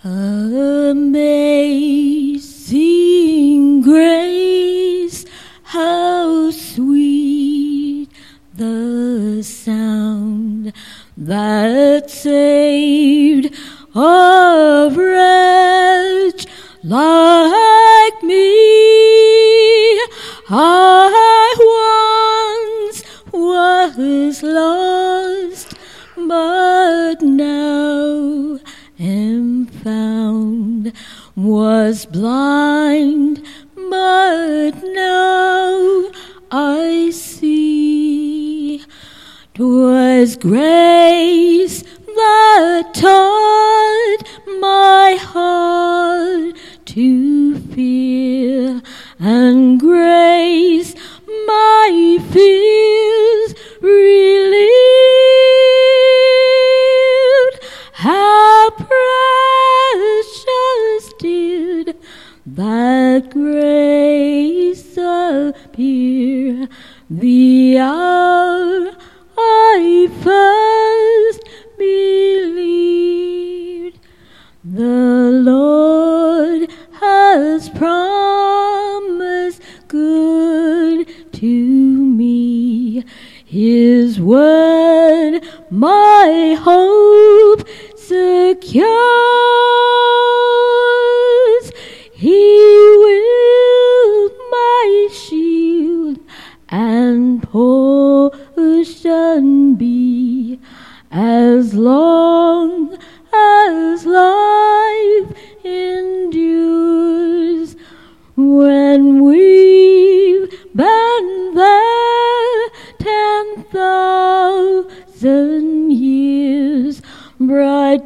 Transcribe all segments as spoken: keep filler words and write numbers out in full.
Amazing grace, how sweet the sound that saved a wretch like me. I once was lost, but now am found, was blind, but now I see. 'Twas grace that taught my heart to fear, and grace my fears relieved. How precious did that grace appear the hour I first believed. The Lord has promised good to me. His word my hope secures. He will my shield and portion be, as long as life endures. When we've been there ten thousand years, bright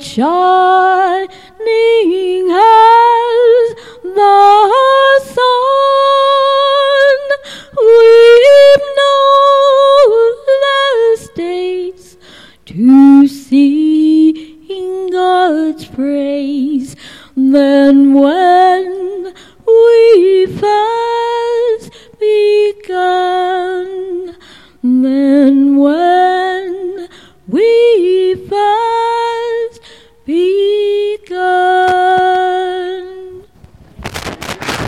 shining as the sun, we've no less days to sing God's praise than when we first begun, than when we